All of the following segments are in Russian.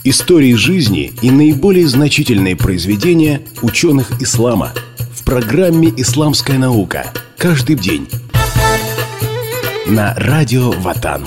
Истории жизни и наиболее значительные произведения ученых ислама в программе «Исламская наука». Каждый день на радио Ватан.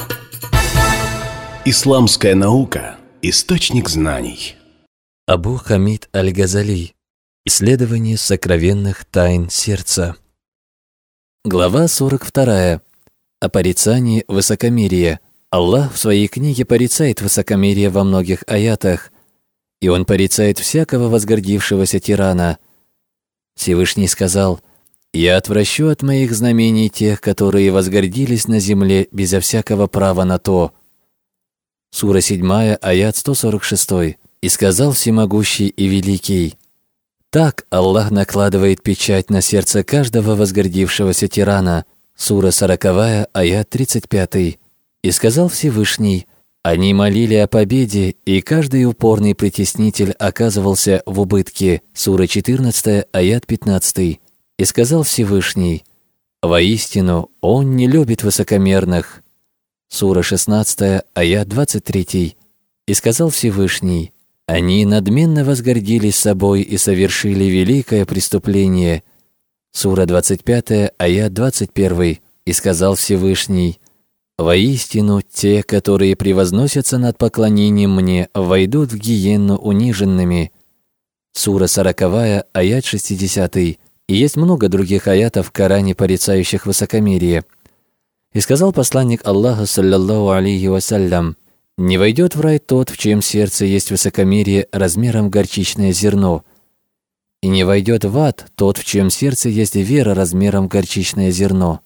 Исламская наука – источник знаний. Абу Хамид аль-Газали. Исследование сокровенных тайн сердца. Глава 42. О порицании высокомерия. Аллах в своей книге порицает высокомерие во многих аятах, и Он порицает всякого возгордившегося тирана. Всевышний сказал: «Я отвращу от моих знамений тех, которые возгордились на земле безо всякого права на то». Сура 7, аят 146. «И сказал Всемогущий и Великий». Так Аллах накладывает печать на сердце каждого возгордившегося тирана. Сура 40, аят 35. «И сказал Всевышний: они молили о победе, и каждый упорный притеснитель оказывался в убытке». Сура 14, аят 15. «И сказал Всевышний: воистину, Он не любит высокомерных». Сура 16, аят 23. «И сказал Всевышний: они надменно возгордились собой и совершили великое преступление». Сура 25, аят 21. «И сказал Всевышний: воистину, те, которые превозносятся над поклонением мне, войдут в гиенну униженными». Сура 40, аят 60. И есть много других аятов в Коране, порицающих высокомерие. «И сказал посланник Аллаха, саллаллаху алейхи вассалям: не войдет в рай тот, в чьем сердце есть высокомерие размером в горчичное зерно, и не войдет в ад тот, в чьем сердце есть вера размером в горчичное зерно».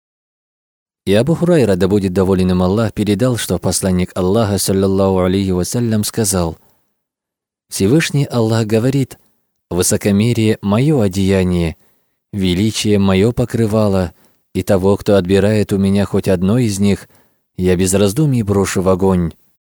И Абу Хурайра, да будет доволен им Аллах, передал, что посланник Аллаха, саллаллаху алейхи вассалям, сказал: «Всевышний Аллах говорит: высокомерие – мое одеяние, величие – мое покрывало, и того, кто отбирает у меня хоть одно из них, я без раздумий брошу в огонь».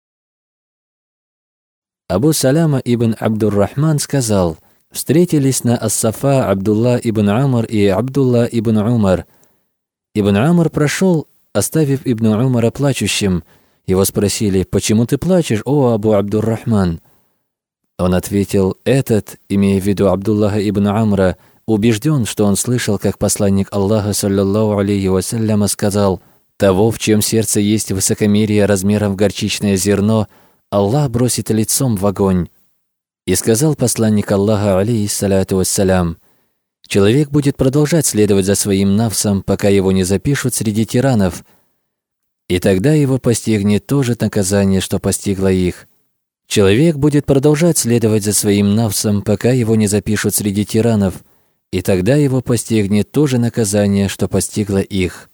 Абу Саляма ибн Абдур-Рахман сказал: встретились на Ас-Сафа Абдулла ибн Амр и Абдулла ибн Умар. Ибн Амр прошел, оставив ибн Умара плачущим. Его спросили: «Почему ты плачешь, о Абу Абдур-Рахман?» Он ответил: «Этот, имея в виду Абдуллаха ибн Амра, убежден, что он слышал, как посланник Аллаха, саллаллаху алейхи вассаляма, сказал: того, в чьем сердце есть высокомерие размером в горчичное зерно, Аллах бросит лицом в огонь». И сказал посланник Аллаха, алейхиссаляту вассалям: человек будет продолжать следовать за своим нафсом, пока его не запишут среди тиранов, и тогда его постигнет то же наказание, что постигло их. Человек будет продолжать следовать за своим нафсом, пока его не запишут среди тиранов, и тогда его постигнет то же наказание, что постигло их.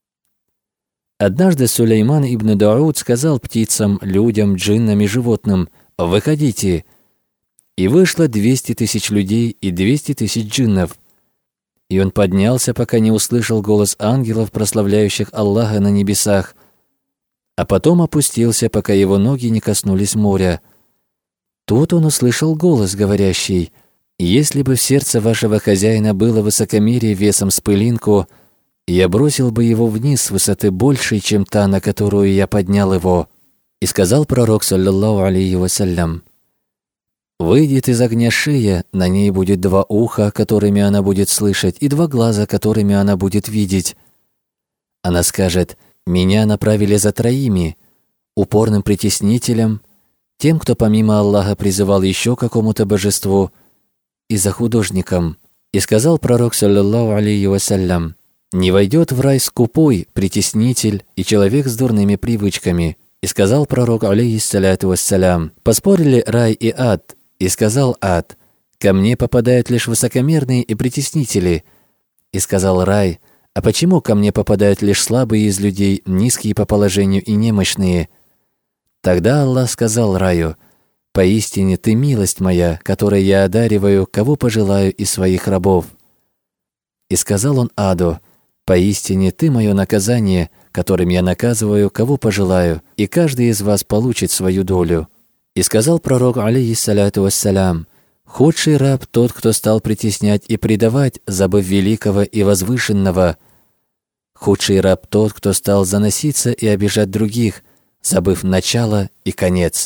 Однажды Сулейман ибн Дауд сказал птицам, людям, джиннам и животным: «Выходите». И вышло 200 тысяч людей и 200 тысяч джиннов. И он поднялся, пока не услышал голос ангелов, прославляющих Аллаха на небесах, а потом опустился, пока его ноги не коснулись моря. Тут он услышал голос, говорящий: «Если бы в сердце вашего хозяина было высокомерие весом с пылинку, я бросил бы его вниз с высоты большей, чем та, на которую я поднял его». И сказал пророк, саллаллаху алейхи вассалям: «Выйдет из огня шея, на ней будет 2 уха, которыми она будет слышать, и 2 глаза, которыми она будет видеть. Она скажет: меня направили за 3: упорным притеснителем, тем, кто помимо Аллаха призывал еще какому-то божеству, и за художником». И сказал пророк, саллаллаху алейхи вассалям: не войдет в рай скупой, притеснитель и человек с дурными привычками. И сказал пророк, алейхиссаляту вассалям: поспорили рай и ад. И сказал ад: ко мне попадают лишь высокомерные и притеснители. И сказал рай: а почему ко мне попадают лишь слабые из людей, низкие по положению и немощные? Тогда Аллах сказал раю: поистине ты милость моя, которой я одариваю, кого пожелаю из своих рабов. И сказал он аду: поистине ты мое наказание, которым я наказываю, кого пожелаю, и каждый из вас получит свою долю. И сказал пророк, алейхиссаляту вассалям: худший раб тот, кто стал притеснять и предавать, забыв великого и возвышенного. Худший раб тот, кто стал заноситься и обижать других, забыв начало и конец.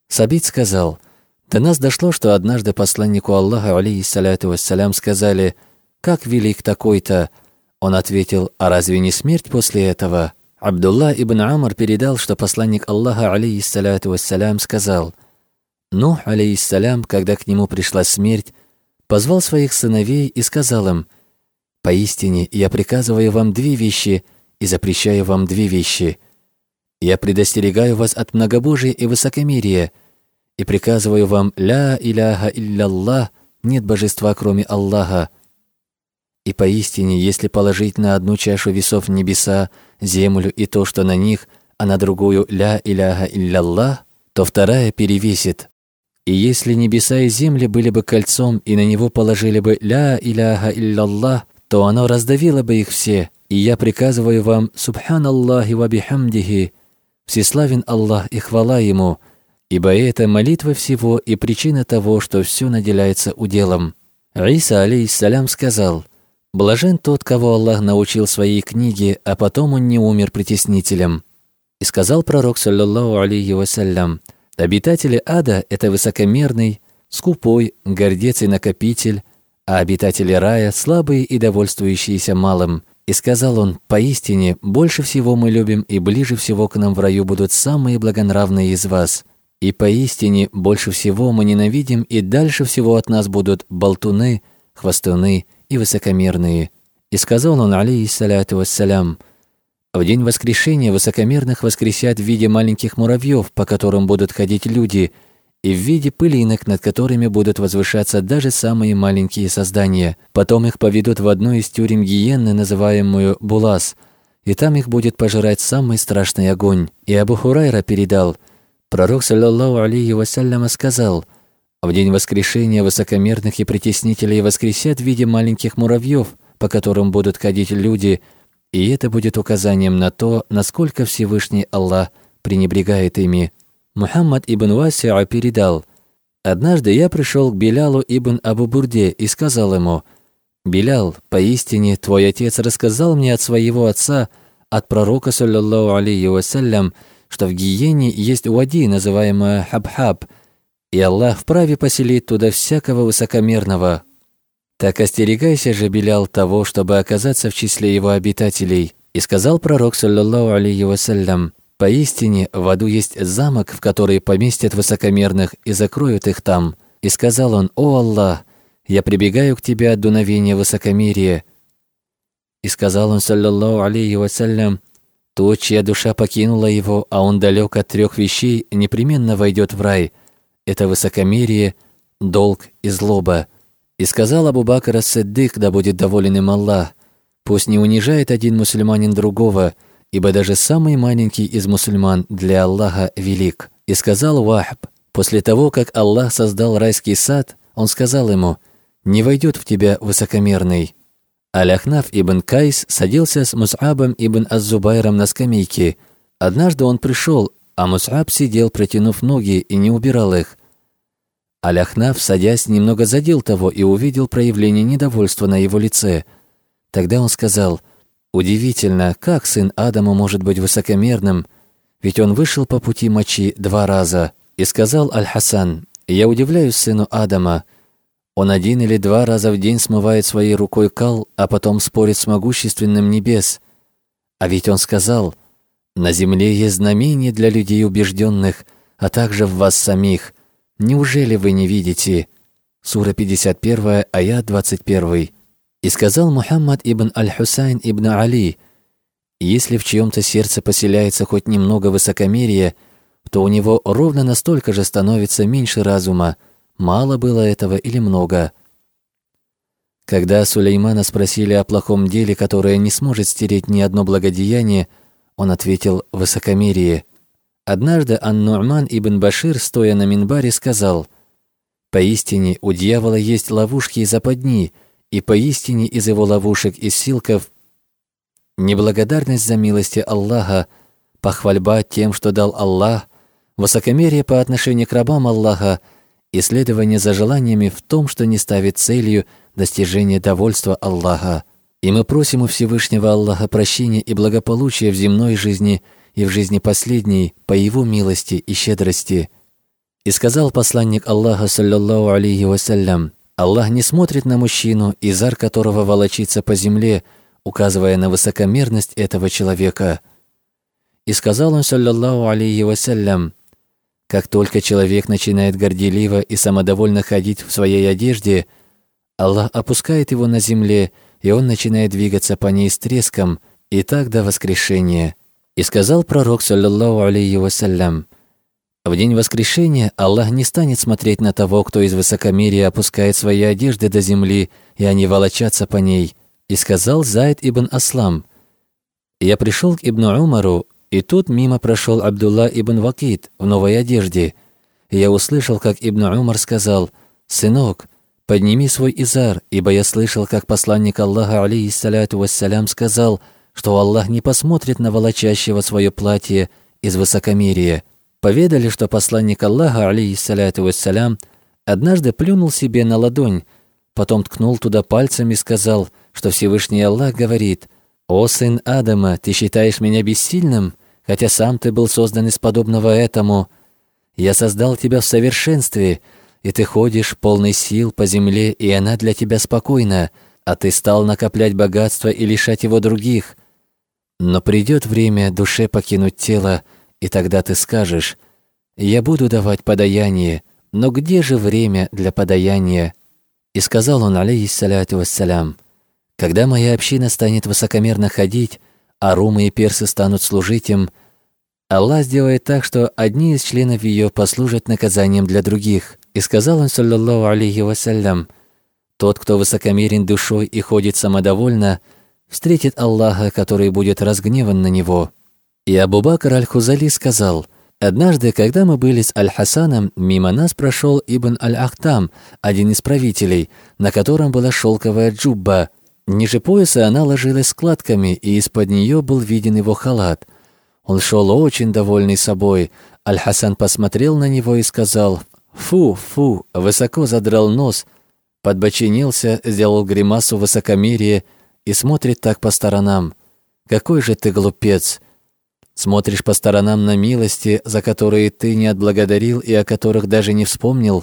Сабит сказал: «До нас дошло, что однажды посланнику Аллаха, алейхиссаляту вассалям, сказали: „Как велик такой-то?“ Он ответил: „А разве не смерть после этого?“ Абдулла ибн Амр передал, что посланник Аллаха, алейхиссаляту вассалям, сказал: Нух, алейхиссалям, когда к нему пришла смерть, позвал своих сыновей и сказал им: «Поистине я приказываю вам 2 вещи и запрещаю вам 2 вещи. Я предостерегаю вас от многобожия и высокомерия и приказываю вам: ля иляха илля-Аллах, нет божества, кроме Аллаха. И поистине, если положить на одну чашу весов небеса, землю и то, что на них, а на другую ля иляха илля-Аллах, то вторая перевесит. И если небеса и земли были бы кольцом, и на него положили бы ля иляха илля-Аллах, то оно раздавило бы их все. И я приказываю вам: субханаллахи ва бихамдихи, всеславен Аллах и хвала Ему, ибо это молитва всего и причина того, что все наделяется уделом». Иса, алейхиссалям, сказал: «Блажен тот, кого Аллах научил своей книге, а потом он не умер притеснителем». И сказал пророк, саллаллаху алейхи вассалям: «Обитатели ада – это высокомерный, скупой, гордец и накопитель, а обитатели рая – слабые и довольствующиеся малым». И сказал он: «Поистине, больше всего мы любим, и ближе всего к нам в раю будут самые благонравные из вас. И поистине, больше всего мы ненавидим, и дальше всего от нас будут болтуны, хвастуны и высокомерные». И сказал он, алейхиссаляту вассалям: «В день воскрешения высокомерных воскресят в виде маленьких муравьев, по которым будут ходить люди, и в виде пылинок, над которыми будут возвышаться даже самые маленькие создания. Потом их поведут в одну из тюрем гиенны, называемую Булас, и там их будет пожирать самый страшный огонь». И Абу Хурайра передал: пророк, саллаллаху алейхи вассалям, сказал: «В день воскрешения высокомерных и притеснителей воскресят в виде маленьких муравьев, по которым будут ходить люди, и это будет указанием на то, насколько Всевышний Аллах пренебрегает ими». Мухаммад ибн Васи'а передал: «Однажды я пришел к Билялу ибн Абу Бурде и сказал ему: „Билял, поистине твой отец рассказал мне от своего отца, от пророка, саллаллаху алейхи вассалям, что в гиене есть уади, называемая Хабхаб, и Аллах вправе поселить туда всякого высокомерного. Так остерегайся же, Билял, того, чтобы оказаться в числе его обитателей». И сказал пророк, саллаллаху алейхи вассалям: «Поистине, в аду есть замок, в который поместят высокомерных и закроют их там». И сказал он: «О Аллах, я прибегаю к тебе от дуновения высокомерия». И сказал он, саллаллаху алейхи вассалям: «Тот, чья душа покинула его, а он далек от 3 вещей, непременно войдет в рай. Это высокомерие, долг и злоба». И сказал Абу Бакр ас-Сиддик, да будет доволен им Аллах: «Пусть не унижает один мусульманин другого, ибо даже самый маленький из мусульман для Аллаха велик». И сказал Вахб: после того, как Аллах создал райский сад, он сказал ему: «Не войдет в тебя высокомерный». Аль-Ахнаф ибн Кайс садился с Мус'абом ибн Аз-Зубайром на скамейке. Однажды он пришел, а Мус'аб сидел, протянув ноги, и не убирал их. Аль-Ахнаф, садясь, немного задел того и увидел проявление недовольства на его лице. Тогда он сказал: «Удивительно, как сын Адама может быть высокомерным, ведь он вышел по пути мочи 2 раза». И сказал Аль-Хасан: «Я удивляюсь сыну Адама. Он 1 или 2 раза в день смывает своей рукой кал, а потом спорит с могущественным небес. А ведь он сказал: на земле есть знамения для людей убежденных, а также в вас самих. Неужели вы не видите?» Сура 51, аят 21. И сказал Мухаммад ибн Аль-Хусайн ибн Али: «Если в чьем-то сердце поселяется хоть немного высокомерия, то у него ровно настолько же становится меньше разума, мало было этого или много». Когда Сулеймана спросили о плохом деле, которое не сможет стереть ни одно благодеяние, он ответил: высокомерие. Однажды Ан-Ну'ман ибн Башир, стоя на минбаре, сказал: «Поистине у дьявола есть ловушки и западни, и поистине из его ловушек и силков неблагодарность за милости Аллаха, похвальба тем, что дал Аллах, высокомерие по отношению к рабам Аллаха, и следование за желаниями в том, что не ставит целью достижение довольства Аллаха. И мы просим у Всевышнего Аллаха прощения и благополучия в земной жизни и в жизни последней по Его милости и щедрости». И сказал посланник Аллаха, саллаллаху алейхи вассалям: Аллах не смотрит на мужчину, изар которого волочится по земле, указывая на высокомерность этого человека. И сказал он, саллаллаху алейхи вассалям: как только человек начинает горделиво и самодовольно ходить в своей одежде, Аллах опускает его на земле, и он начинает двигаться по ней с треском, и так до воскрешения. И сказал пророк, саллаллаху алейхи вассалям: в день воскрешения Аллах не станет смотреть на того, кто из высокомерия опускает свои одежды до земли, и они волочатся по ней. И сказал Зайд ибн Аслам: я пришел к Ибну Умару, и тут мимо прошел Абдулла ибн Вакид в новой одежде. И я услышал, как Ибн Умар сказал: «Сынок, подними свой изар, ибо я слышал, как посланник Аллаха, алейхиссаляту вассалям, сказал, что Аллах не посмотрит на волочащего свое платье из высокомерия». Поведали, что посланник Аллаха, алейхиссаляту вассалям, однажды плюнул себе на ладонь, потом ткнул туда пальцем и сказал, что Всевышний Аллах говорит: «О сын Адама, ты считаешь меня бессильным, хотя сам ты был создан из подобного этому? Я создал тебя в совершенстве, и ты ходишь полный сил по земле, и она для тебя спокойна, а ты стал накоплять богатство и лишать его других. Но придет время душе покинуть тело, и тогда ты скажешь: я буду давать подаяние, но где же время для подаяния?» И сказал он, алейхиссаляту вассалям: когда моя община станет высокомерно ходить, а румы и персы станут служить им, Аллах сделает так, что одни из членов ее послужат наказанием для других. И сказал он, саллаллаху алейхи вассалям: тот, кто высокомерен душой и ходит самодовольно, встретит Аллаха, который будет разгневан на него. И Абу Бакр аль-Хузали сказал: однажды, когда мы были с Аль-Хасаном, мимо нас прошел Ибн Аль-Ахтам, один из правителей, на котором была шелковая джубба. Ниже пояса она ложилась складками, и из-под нее был виден его халат. Он шел очень довольный собой. Аль-Хасан посмотрел на него и сказал: «Фу, фу», высоко задрал нос, подбоченился, сделал гримасу высокомерия и смотрит так по сторонам. «Какой же ты глупец! Смотришь по сторонам на милости, за которые ты не отблагодарил и о которых даже не вспомнил.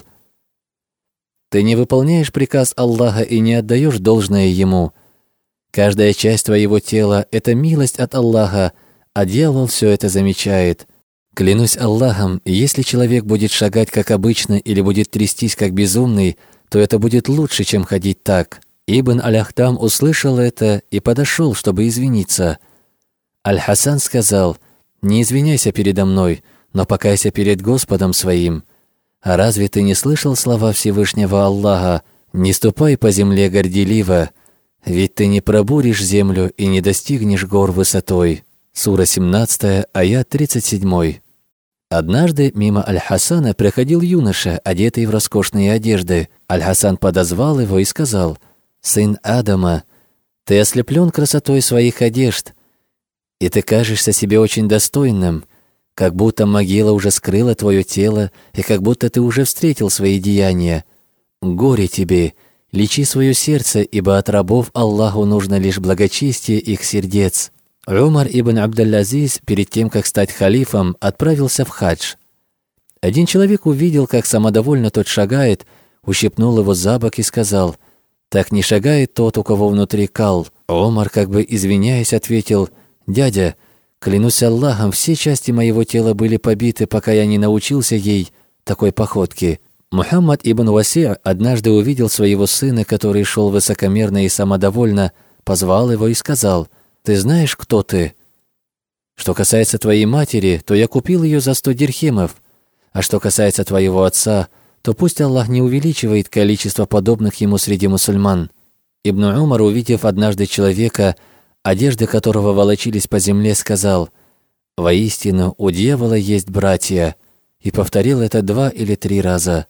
Ты не выполняешь приказ Аллаха и не отдаешь должное Ему. Каждая часть твоего тела – это милость от Аллаха, а дьявол все это замечает. Клянусь Аллахом, если человек будет шагать как обычно или будет трястись как безумный, то это будет лучше, чем ходить так». Ибн Аль-Ахтам услышал это и подошел, чтобы извиниться. Аль-Хасан сказал: «Не извиняйся передо мной, но покайся перед Господом своим. А разве ты не слышал слова Всевышнего Аллаха: не ступай по земле горделиво, ведь ты не пробуришь землю и не достигнешь гор высотой». Сура 17, аят 37. Однажды мимо Аль-Хасана проходил юноша, одетый в роскошные одежды. Аль-Хасан подозвал его и сказал: «Сын Адама, ты ослеплен красотой своих одежд, и ты кажешься себе очень достойным, как будто могила уже скрыла твое тело, и как будто ты уже встретил свои деяния. Горе тебе, лечи свое сердце, ибо от рабов Аллаху нужно лишь благочестие их сердец». Умар ибн Абдаль-Азиз перед тем, как стать халифом, отправился в хадж. Один человек увидел, как самодовольно тот шагает, ущипнул его за бок и сказал: «Так не шагает тот, у кого внутри кал». Умар, как бы извиняясь, ответил: «Дядя, клянусь Аллахом, все части моего тела были побиты, пока я не научился ей такой походке». Мухаммад ибн Васи' однажды увидел своего сына, который шел высокомерно и самодовольно, позвал его и сказал: «Ты знаешь, кто ты? Что касается твоей матери, то я купил ее за 100 дирхемов, а что касается твоего отца, то пусть Аллах не увеличивает количество подобных ему среди мусульман». Ибн Умар, увидев однажды человека, одежды которого волочились по земле, сказал: «Воистину, у дьявола есть братья», и повторил это 2 или 3 раза.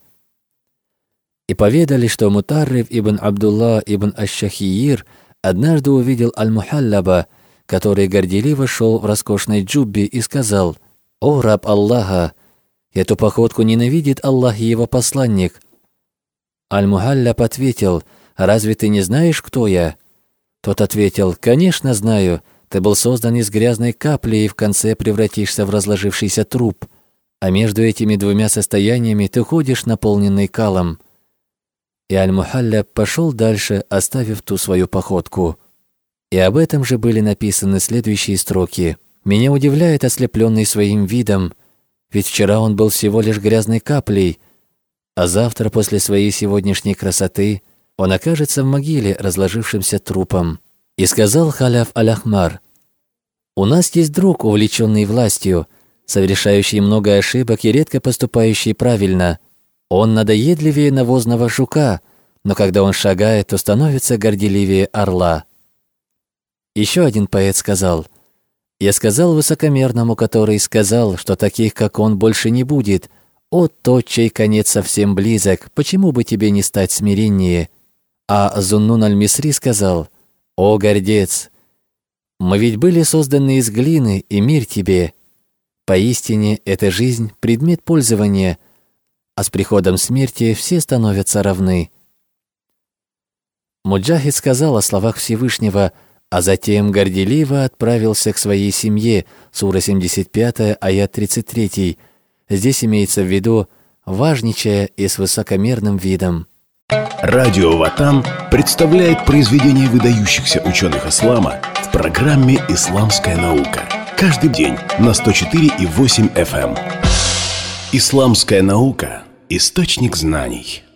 И поведали, что Мутарриф ибн Абдулла ибн Аш-Шахиир однажды увидел Аль-Мухаллаба, который горделиво шел в роскошной джуббе, и сказал: «О раб Аллаха, эту походку ненавидит Аллах и его посланник». Аль-Мухаллаб ответил: «Разве ты не знаешь, кто я?» Тот ответил: «Конечно знаю, ты был создан из грязной капли и в конце превратишься в разложившийся труп». а между этими двумя состояниями ты ходишь, наполненный калом». И Аль-Мухаллаб пошел дальше, оставив ту свою походку. И об этом же были написаны следующие строки. «Меня удивляет ослепленный своим видом, ведь вчера он был всего лишь грязной каплей, а завтра после своей сегодняшней красоты он окажется в могиле разложившимся трупом». И сказал Халяф Аль-Ахмар: «У нас есть друг, увлеченный властью, совершающий много ошибок и редко поступающий правильно. Он надоедливее навозного жука, но когда он шагает, то становится горделивее орла». Еще один поэт сказал: «Я сказал высокомерному, который сказал, что таких, как он, больше не будет: о, тот, чей конец совсем близок, почему бы тебе не стать смиреннее?» А Зуннун аль-Мисри сказал: «О, гордец! Мы ведь были созданы из глины, и мир тебе. Поистине, эта жизнь — предмет пользования, а с приходом смерти все становятся равны». Муджахид сказал о словах Всевышнего, а затем горделиво отправился к своей семье. Сура 75, аят 33. Здесь имеется в виду важничая и с высокомерным видом. Радио Ватан представляет произведения выдающихся ученых ислама в программе «Исламская наука». Каждый день на 104,8 FM. «Исламская наука» – источник знаний.